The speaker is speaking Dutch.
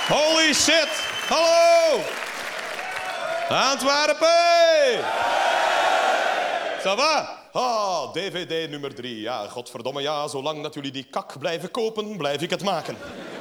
Holy shit! Hallo! Antwerpen! Ça va? Ah, DVD nummer 3. Ja, godverdomme ja, zolang dat jullie die kak blijven kopen, blijf ik het maken.